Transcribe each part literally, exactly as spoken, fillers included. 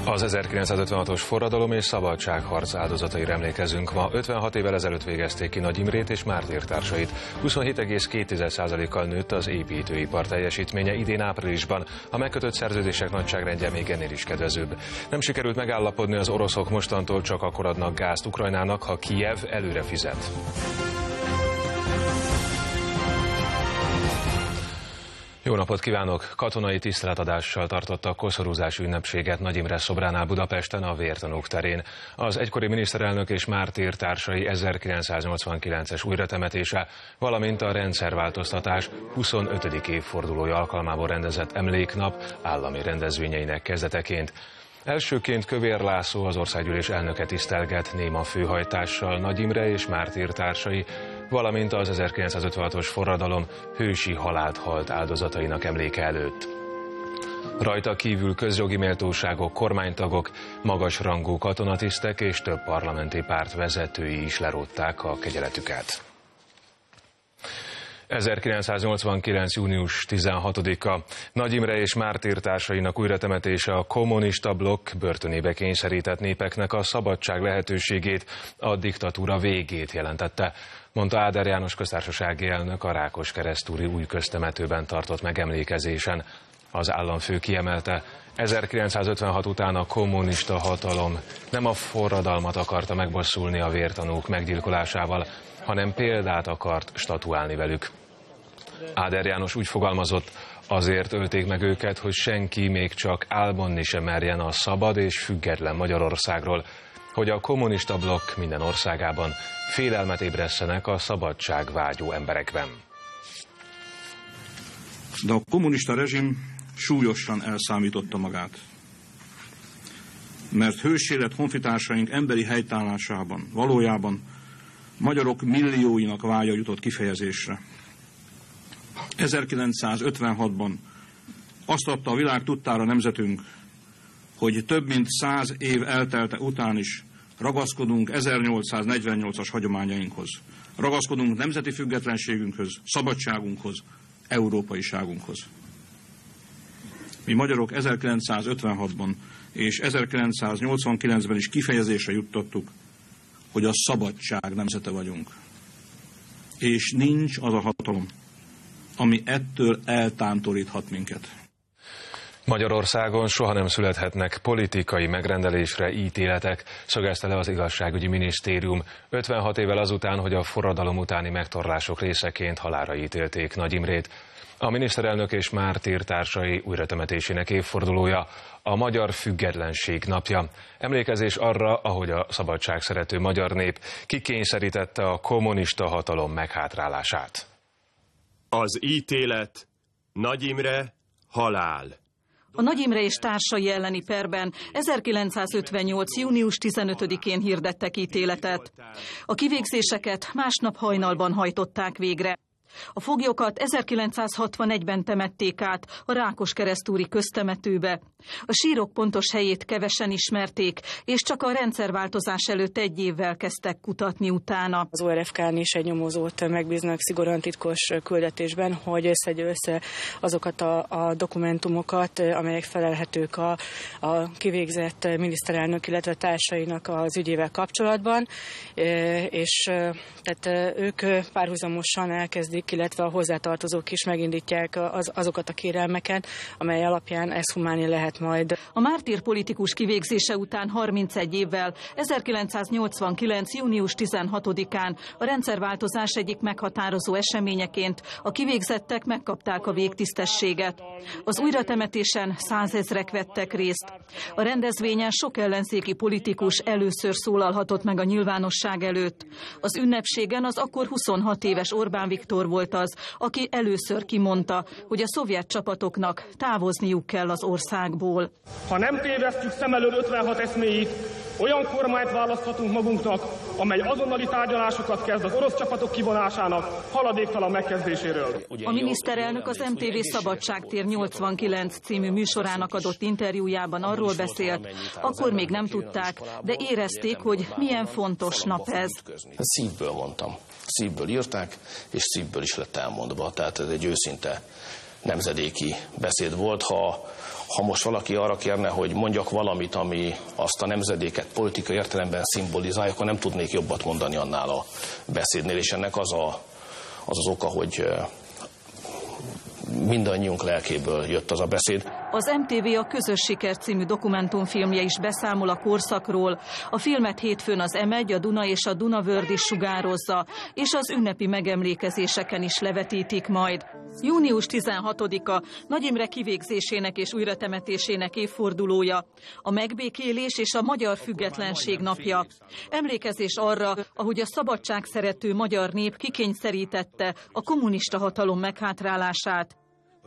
Az ezerkilencszázötvenhatos forradalom és szabadságharc áldozataira emlékezünk ma. ötvenhat évvel ezelőtt végezték ki Nagy Imrét és mártírtársait. huszonhét egész két százalékkal nőtt az építőipar teljesítménye idén áprilisban. A megkötött szerződések nagyságrendje még ennél is kedvezőbb. Nem sikerült megállapodni, az oroszok mostantól csak akkor adnak gázt Ukrajnának, ha Kijev előre fizet. Jó napot kívánok! Katonai tiszteletadással tartottak koszorúzási ünnepséget Nagy Imre szobránál Budapesten a Vértanúk terén. Az egykori miniszterelnök és mártírtársai ezerkilencszáznyolcvankilences újratemetése, valamint a rendszerváltoztatás huszonötödik évfordulója alkalmából rendezett emléknap állami rendezvényeinek kezdeteként. Elsőként Kövér László, az országgyűlés elnöke tisztelget néma főhajtással Nagy Imre és mártírtársai, valamint az ezerkilencszázötvenhatos forradalom hősi halált halt áldozatainak emléke előtt. Rajta kívül közjogi méltóságok, kormánytagok, magasrangú katonatisztek és több parlamenti párt vezetői is lerótták a kegyeletüket. ezerkilencszáznyolcvankilenc. június tizenhatodika. Nagy Imre és mártírtársainak újratemetése a kommunista blokk börtönébe kényszerített népeknek a szabadság lehetőségét, a diktatúra végét jelentette, mondta Áder János köztársasági elnök a Rákoskeresztúri új köztemetőben tartott megemlékezésen. Az államfő kiemelte, ezerkilencszázötvenhat után a kommunista hatalom nem a forradalmat akarta megbosszulni a vértanúk meggyilkolásával, hanem példát akart statuálni velük. Áder János úgy fogalmazott, azért ölték meg őket, hogy senki még csak álmodni sem merjen a szabad és független Magyarországról, hogy a kommunista blokk minden országában félelmet ébresszenek a szabadság vágyó emberekben. De a kommunista rezsim súlyosan elszámította magát. Mert hősélet honfitársaink emberi helytállásában valójában magyarok millióinak vágya jutott kifejezésre. ezerkilencszázötvenhatban azt adta a világ tudtára nemzetünk, hogy több mint száz év eltelte után is ragaszkodunk ezernyolcszáznegyvennyolcas hagyományainkhoz. Ragaszkodunk nemzeti függetlenségünkhöz, szabadságunkhoz, európaiságunkhoz. Mi magyarok ezerkilencszázötvenhatban és ezerkilencszáznyolcvankilencben is kifejezésre juttattuk, hogy a szabadság nemzete vagyunk. És nincs az a hatalom, ami ettől eltántoríthat minket. Magyarországon soha nem születhetnek politikai megrendelésre ítéletek, szögezte le az igazságügyi minisztérium ötvenhat évvel azután, hogy a forradalom utáni megtorlások részeként halálra ítélték Nagy Imrét. A miniszterelnök és mártírtársai újratemetésének évfordulója a Magyar Függetlenség napja. Emlékezés arra, ahogy a szabadságszerető magyar nép kikényszerítette a kommunista hatalom meghátrálását. Az ítélet: Nagy Imre, halál. A Nagy Imre és társai elleni perben ezerkilencszázötvennyolc. június tizenötödikén hirdettek ítéletet. A kivégzéseket másnap hajnalban hajtották végre. A foglyokat ezerkilencszázhatvanegyben temették át a Rákoskeresztúri köztemetőbe. A sírok pontos helyét kevesen ismerték, és csak a rendszerváltozás előtt egy évvel kezdtek kutatni utána. Az o er ef ká-n is egy nyomozót megbíznak szigorúan titkos küldetésben, hogy összegyő össze azokat a, a dokumentumokat, amelyek felelhetők a, a kivégzett miniszterelnök, illetve társainak az ügyével kapcsolatban, és tehát ők párhuzamosan elkezdik, illetve a hozzátartozók is megindítják az, azokat a kérelmeket, amely alapján exhumálni lehet majd. A mártír politikus kivégzése után harmincegy évvel, ezerkilencszáznyolcvankilenc. június tizenhatodikán a rendszerváltozás egyik meghatározó eseményeként a kivégzettek megkapták a végtisztességet. Az újratemetésen százezrek vettek részt. A rendezvényen sok ellenzéki politikus először szólalhatott meg a nyilvánosság előtt. Az ünnepségen az akkor huszonhat éves Orbán Viktor volt az, aki először kimondta, hogy a szovjet csapatoknak távozniuk kell az országból. Ha nem tévesztjük szem elől ötvenhat eszméit, olyan kormányt választhatunk magunknak, amely azonnali tárgyalásokat kezd az orosz csapatok kivonásának haladéktalan megkezdéséről. A miniszterelnök az em té vé Szabadságtér nyolcvankilenc című műsorának adott interjújában arról beszélt, akkor még nem tudták, de érezték, hogy milyen fontos nap ez. Szívből mondtam, szívből írták, és szívből is lett elmondva, tehát ez egy őszinte nemzedéki beszéd volt. Ha, ha most valaki arra kérne, hogy mondjak valamit, ami azt a nemzedéket politikai értelemben szimbolizálja, akkor nem tudnék jobbat mondani annál a beszédnél, és ennek az a, az, az oka, hogy mindannyiunk lelkéből jött az a beszéd. Az em té vé a Közös Siker című dokumentumfilmje is beszámol a korszakról. A filmet hétfőn az em egy, a Duna és a Dunavörd is sugározza, és az ünnepi megemlékezéseken is levetítik majd. június tizenhatodika Nagy Imre kivégzésének és újratemetésének évfordulója, a megbékélés és a magyar függetlenség napja. Emlékezés arra, ahogy a szabadságszerető magyar nép kikényszerítette a kommunista hatalom meghátrálását.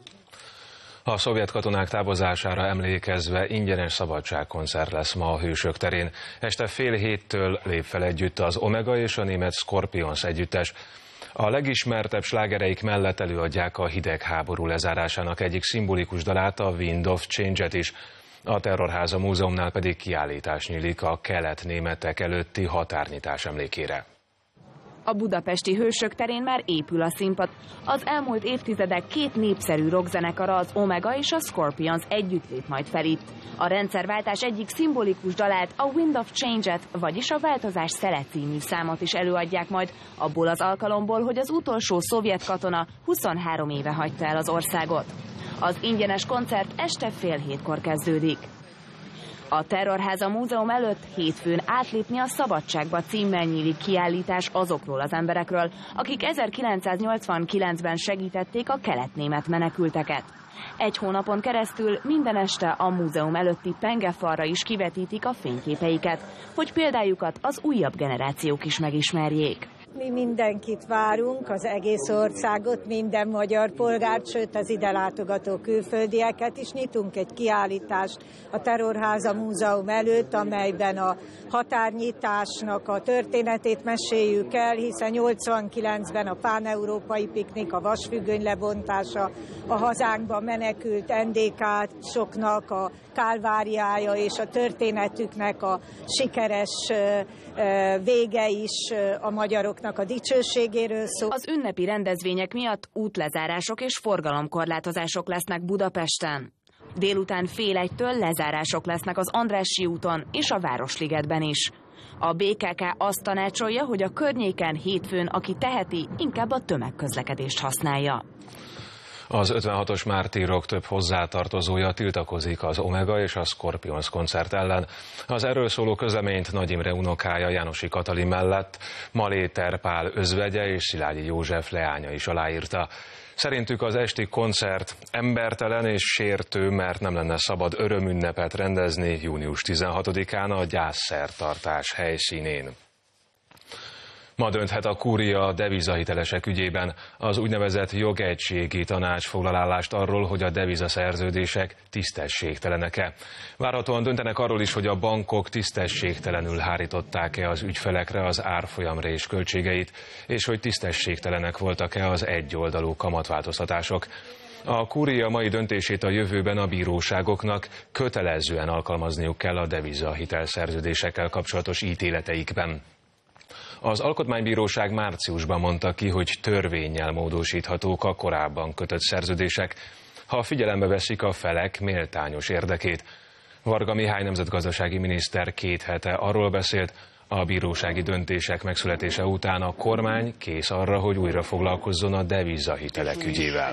A szovjet katonák távozására emlékezve ingyenes szabadságkoncert lesz ma a Hősök terén. Este fél héttől lép fel együtt az Omega és a német Scorpions együttes. A legismertebb slágereik mellett előadják a hidegháború lezárásának egyik szimbolikus dalát, a Wind of Change-et is. A Terrorháza Múzeumnál pedig kiállítás nyílik a kelet-németek előtti határnyitás emlékére. A budapesti Hősök terén már épül a színpad. Az elmúlt évtizedek két népszerű rockzenekara, az Omega és a Scorpions együtt lép majd fel itt. A rendszerváltás egyik szimbolikus dalát, a Wind of Change-et, vagyis a Változás szele című számot is előadják majd, abból az alkalomból, hogy az utolsó szovjet katona huszonhárom éve hagyta el az országot. Az ingyenes koncert este fél hétkor kezdődik. A Terrorháza Múzeum előtt hétfőn Átlépni a szabadságba címmel nyílik kiállítás azokról az emberekről, akik ezerkilencszáznyolcvankilencben segítették a kelet-német menekülteket. Egy hónapon keresztül minden este a múzeum előtti pengefalra is kivetítik a fényképeiket, hogy példájukat az újabb generációk is megismerjék. Mi mindenkit várunk, az egész országot, minden magyar polgárt, sőt az ide látogató külföldieket is. Nyitunk egy kiállítást a Terrorháza Múzeum előtt, amelyben a határnyitásnak a történetét meséljük el, hiszen nyolcvankilencben a páneurópai piknik, a vasfüggöny lebontása, a hazánkba menekült en dé ká-soknak a kálváriája és a történetüknek a sikeres vége is a magyaroknak a dicsőségéről szól. Az ünnepi rendezvények miatt útlezárások és forgalomkorlátozások lesznek Budapesten. Délután fél egytől lezárások lesznek az Andrássy úton és a Városligetben is. A bé ká ká azt tanácsolja, hogy a környéken hétfőn, aki teheti, inkább a tömegközlekedést használja. Az ötvenhatos mártírok több hozzátartozója tiltakozik az Omega és a Scorpions koncert ellen. Az erről szóló közleményt Nagy Imre unokája Jánosi Katalin mellett Maléter Pál özvegye és Szilágyi József leánya is aláírta. Szerintük az esti koncert embertelen és sértő, mert nem lenne szabad örömünnepet rendezni június tizenhatodikán a gyászszertartás helyszínén. Ma dönthet a kúria a devizahitelesek ügyében. Az úgynevezett jogegységi tanács foglal állást arról, hogy a devizaszerződések tisztességtelenek-e. Várhatóan döntenek arról is, hogy a bankok tisztességtelenül hárították-e az ügyfelekre az árfolyamrés költségeit, és hogy tisztességtelenek voltak-e az egyoldalú kamatváltoztatások. A kúria mai döntését a jövőben a bíróságoknak kötelezően alkalmazniuk kell a devizahitelszerződésekkel kapcsolatos ítéleteikben. Az Alkotmánybíróság márciusban mondta ki, hogy törvénnyel módosíthatók a korábban kötött szerződések, ha figyelembe veszik a felek méltányos érdekét. Varga Mihály nemzetgazdasági miniszter két hete arról beszélt, a bírósági döntések megszületése után a kormány kész arra, hogy újra foglalkozzon a devizahitelek ügyével.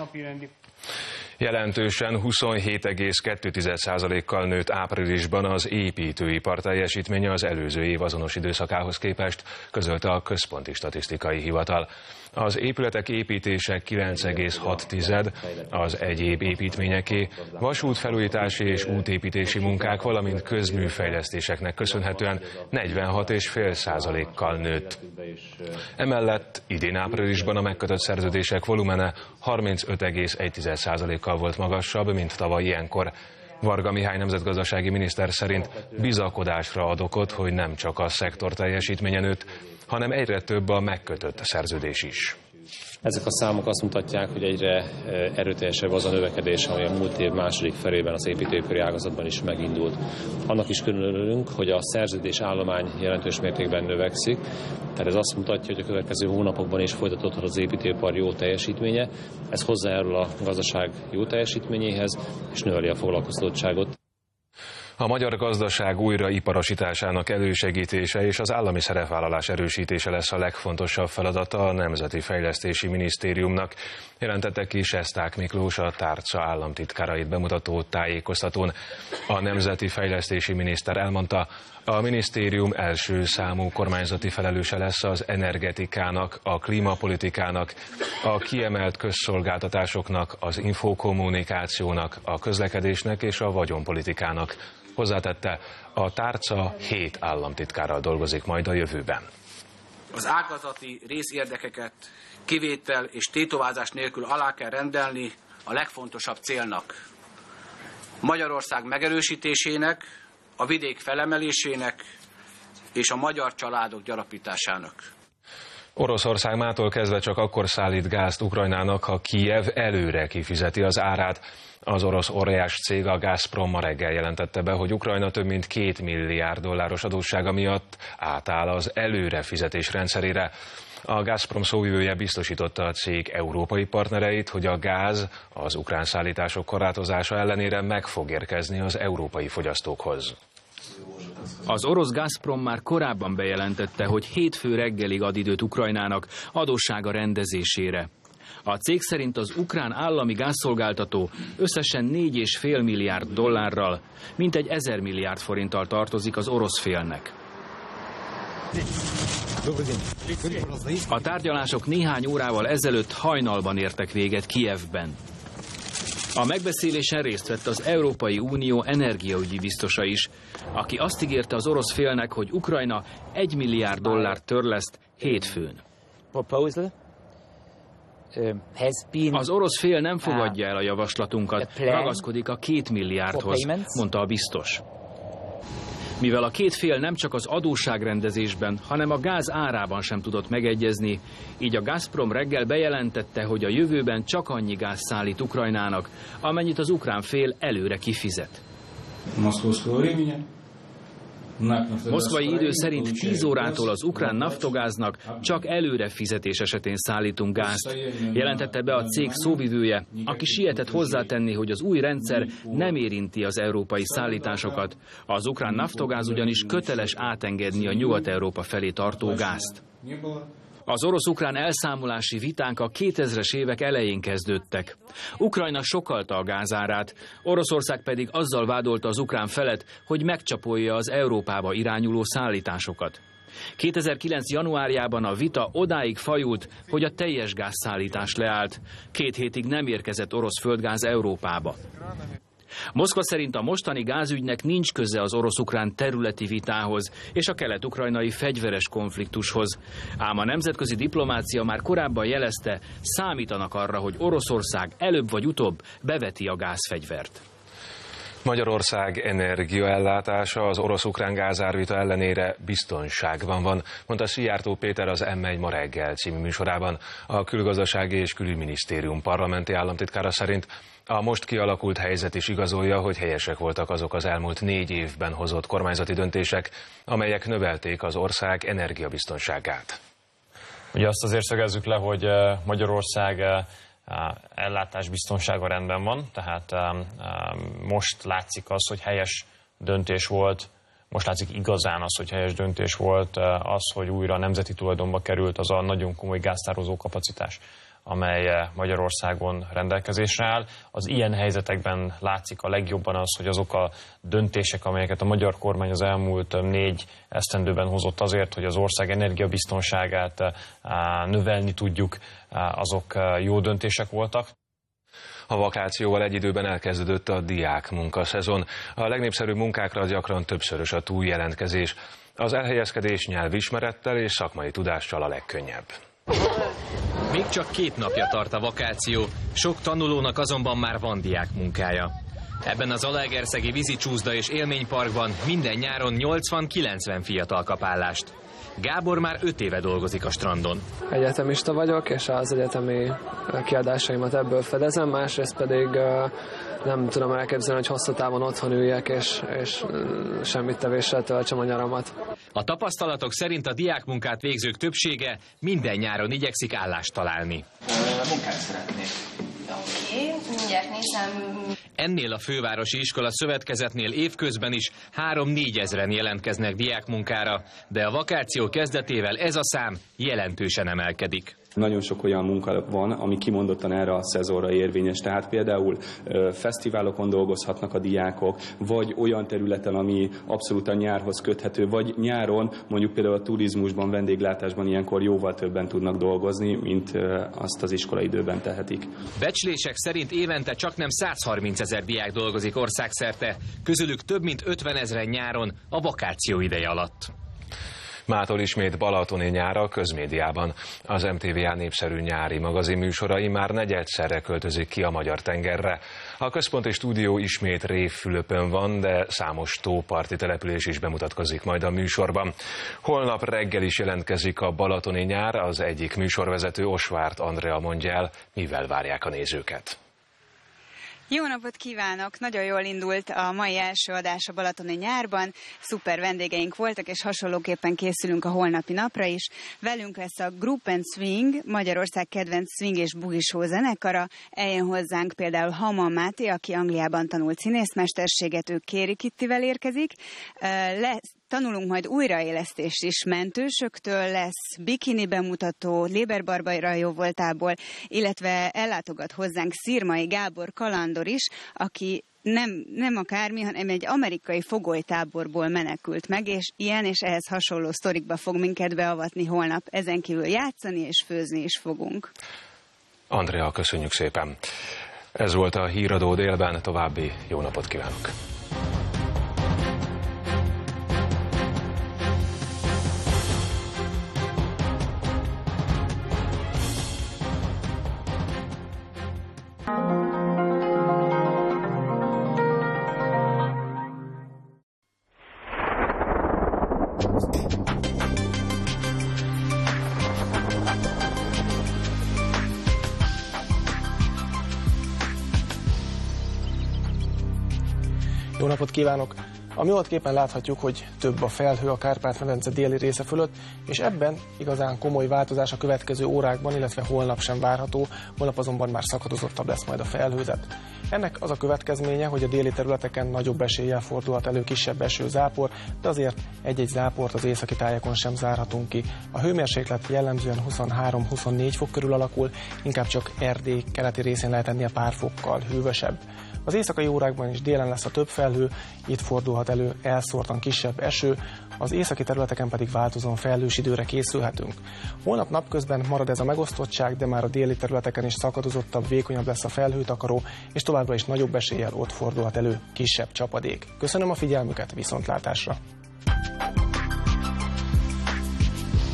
Jelentősen huszonhét egész kettő százalékkal nőtt áprilisban az építőipar teljesítménye az előző év azonos időszakához képest, közölte a Központi Statisztikai Hivatal. Az épületek építése kilenc egész hat, az egyéb építményeké, vasútfelújítási és útépítési munkák, valamint közműfejlesztéseknek köszönhetően negyvenhat egész öt százalékkal nőtt. Emellett idén áprilisban a megkötött szerződések volumene harmincöt egész egy százalékkal volt magasabb, mint tavaly ilyenkor. Varga Mihály nemzetgazdasági miniszter szerint bizakodásra ad okot, hogy nem csak a szektor teljesítménye nőtt, hanem egyre több a megkötött szerződés is. Ezek a számok azt mutatják, hogy egyre erőteljesebb az a növekedés, ami a múlt év második felében az építőipari ágazatban is megindult. Annak is különülünk, hogy a szerződés állomány jelentős mértékben növekszik, tehát ez azt mutatja, hogy a következő hónapokban is folytatódhat az építőipar jó teljesítménye. Ez hozzájárul a gazdaság jó teljesítményéhez, és növeli a foglalkoztatottságot. A magyar gazdaság újraiparosításának elősegítése és az állami szerepvállalás erősítése lesz a legfontosabb feladata a Nemzeti Fejlesztési Minisztériumnak, jelentette ki Sesták Miklós, a tárca államtitkárait bemutató tájékoztatón. A Nemzeti Fejlesztési Miniszter elmondta, a minisztérium első számú kormányzati felelőse lesz az energetikának, a klímapolitikának, a kiemelt közszolgáltatásoknak, az infokommunikációnak, a közlekedésnek és a vagyonpolitikának. Hozzátette, a tárca hét államtitkárral dolgozik majd a jövőben. Az ágazati részérdekeket kivétel és tétovázás nélkül alá kell rendelni a legfontosabb célnak. Magyarország megerősítésének, a vidék felemelésének és a magyar családok gyarapításának. Oroszország mától kezdve csak akkor szállít gázt Ukrajnának, ha Kijev előre kifizeti az árát. Az orosz óriás cég, a Gazprom ma reggel jelentette be, hogy Ukrajna több mint két milliárd dolláros adóssága miatt átáll az előrefizetés rendszerére. A Gazprom szóvivője biztosította a cég európai partnereit, hogy a gáz az ukrán szállítások korlátozása ellenére meg fog érkezni az európai fogyasztókhoz. Az orosz Gazprom már korábban bejelentette, hogy hétfő reggelig ad időt Ukrajnának adóssága rendezésére. A cég szerint az ukrán állami gázszolgáltató összesen négy egész öt milliárd dollárral, mintegy ezer milliárd forinttal tartozik az orosz félnek. A tárgyalások néhány órával ezelőtt hajnalban értek véget Kijevben. A megbeszélésen részt vett az Európai Unió energiaügyi biztosa is, aki azt ígérte az orosz félnek, hogy Ukrajna egy milliárd dollárt törleszt hétfőn. Az orosz fél nem fogadja el a javaslatunkat, ragaszkodik a két milliárdhoz, mondta a biztos. Mivel a két fél nem csak az adósságrendezésben, hanem a gáz árában sem tudott megegyezni, így a Gazprom reggel bejelentette, hogy a jövőben csak annyi gáz szállít Ukrajnának, amennyit az ukrán fél előre kifizet. Moszkvai idő szerint tíz órától az ukrán Naftogáznak csak előre fizetés esetén szállítunk gázt, jelentette be a cég szóvivője, aki sietett hozzátenni, hogy az új rendszer nem érinti az európai szállításokat. Az ukrán Naftogáz ugyanis köteles átengedni a Nyugat-Európa felé tartó gázt. Az orosz-ukrán elszámolási vitánk a kétezres évek elején kezdődtek. Ukrajna sokkalta a gázárát, Oroszország pedig azzal vádolta az ukrán felet, hogy megcsapolja az Európába irányuló szállításokat. kétezer-kilenc januárjában a vita odáig fajult, hogy a teljes gázszállítás leállt. Két hétig nem érkezett orosz földgáz Európába. Moszkva szerint a mostani gázügynek nincs köze az orosz-ukrán területi vitához és a kelet-ukrajnai fegyveres konfliktushoz. Ám a nemzetközi diplomácia már korábban jelezte, számítanak arra, hogy Oroszország előbb vagy utóbb beveti a gázfegyvert. Magyarország energiaellátása az orosz-ukrán gázárvita ellenére biztonságban van, mondta Szijjártó Péter az M egy ma reggel című műsorában. A Külgazdasági és Külügyminisztérium parlamenti államtitkára szerint a most kialakult helyzet is igazolja, hogy helyesek voltak azok az elmúlt négy évben hozott kormányzati döntések, amelyek növelték az ország energiabiztonságát. Ugye azt azért szögezzük le, hogy Magyarország ellátás biztonsága rendben van, tehát most látszik az, hogy helyes döntés volt, most látszik igazán az, hogy helyes döntés volt az, hogy újra nemzeti tulajdonba került az a nagyon komoly gáztározó kapacitás, amely Magyarországon rendelkezésre áll. Az ilyen helyzetekben látszik a legjobban az, hogy azok a döntések, amelyeket a magyar kormány az elmúlt négy esztendőben hozott azért, hogy az ország energiabiztonságát növelni tudjuk, azok jó döntések voltak. A vakációval egy időben elkezdődött a diák munkaszezon. A legnépszerűbb munkákra gyakran többszörös a túljelentkezés. Az elhelyezkedés nyelvismerettel és szakmai tudással a legkönnyebb. Még csak két napja tart a vakáció, sok tanulónak azonban már van diák munkája. Ebben az zalaegerszegi vízicsúszda és élményparkban minden nyáron nyolcvan-kilencven fiatal kap állást. Gábor már öt éve dolgozik a strandon. Egyetemista vagyok, és az egyetemi kiadásaimat ebből fedezem, másrészt pedig nem tudom elképzelni, hogy hosszú távon otthon üljek, és, és semmit tevéssel töltsem a nyaramat. A tapasztalatok szerint a diákmunkát végzők többsége minden nyáron igyekszik állást találni. Munkát szeretnék. Oké, mindjárt nézem. Ennél a fővárosi iskola szövetkezetnél évközben is három-négy ezren jelentkeznek diákmunkára, de a vakáció kezdetével ez a szám jelentősen emelkedik. Nagyon sok olyan munka van, ami kimondottan erre a szezonra érvényes. Tehát például ö, fesztiválokon dolgozhatnak a diákok, vagy olyan területen, ami abszolút a nyárhoz köthető, vagy nyáron, mondjuk például a turizmusban, vendéglátásban ilyenkor jóval többen tudnak dolgozni, mint ö, azt az iskolaidőben tehetik. Becslések szerint évente csaknem százharminc ezer diák dolgozik országszerte, közülük több mint ötven ezren nyáron a vakáció ideje alatt. Mától ismét balatoni nyár a közmédiában. Az em té vé á népszerű nyári magazinműsorai már negyedszerre költözik ki a magyar tengerre. A központi stúdió ismét Révfülöpön van, de számos tóparti település is bemutatkozik majd a műsorban. Holnap reggel is jelentkezik a balatoni nyár, az egyik műsorvezető, Osvárt Andrea mondja el, mivel várják a nézőket. Jó napot kívánok! Nagyon jól indult a mai első adás a balatoni nyárban. Szuper vendégeink voltak, és hasonlóképpen készülünk a holnapi napra is. Velünk lesz a Group and Swing, Magyarország kedvenc swing és bugis zenekara. Eljön hozzánk például Haman Máté, aki Angliában tanult színészmesterséget, ő Kéri Kittivel érkezik. Lesz Tanulunk majd újraélesztést is mentősöktől, lesz bikini bemutató Léber Barbara jóvoltából, illetve ellátogat hozzánk Szirmai Gábor kalandor is, aki nem, nem akármi, hanem egy amerikai fogolytáborból menekült meg, és ilyen és ehhez hasonló sztorikba fog minket beavatni holnap. Ezen kívül játszani és főzni is fogunk. Andrea, köszönjük szépen! Ez volt a Híradó délben, további jó napot kívánok! Jó napot kívánok! A műholdképen láthatjuk, hogy több a felhő a Kárpát-medence déli része fölött, és ebben igazán komoly változás a következő órákban, illetve holnap sem várható, holnap azonban már szakadozottabb lesz majd a felhőzet. Ennek az a következménye, hogy a déli területeken nagyobb eséllyel fordulhat elő kisebb esőzápor, de azért egy-egy záport az északi tájakon sem zárhatunk ki. A hőmérséklet jellemzően huszonhárom-huszonnégy fok körül alakul, inkább csak Erdély keleti részén lehet ennél pár fokkal hűvösebb. Az éjszakai órákban is délen lesz a több felhő, itt fordulhat elő elszórtan kisebb eső, az északi területeken pedig változóan felhős időre készülhetünk. Holnap napközben marad ez a megosztottság, de már a déli területeken is szakadozottabb, vékonyabb lesz a felhőtakaró, és továbbra is nagyobb eséllyel ott fordulhat elő kisebb csapadék. Köszönöm a figyelmüket, viszontlátásra!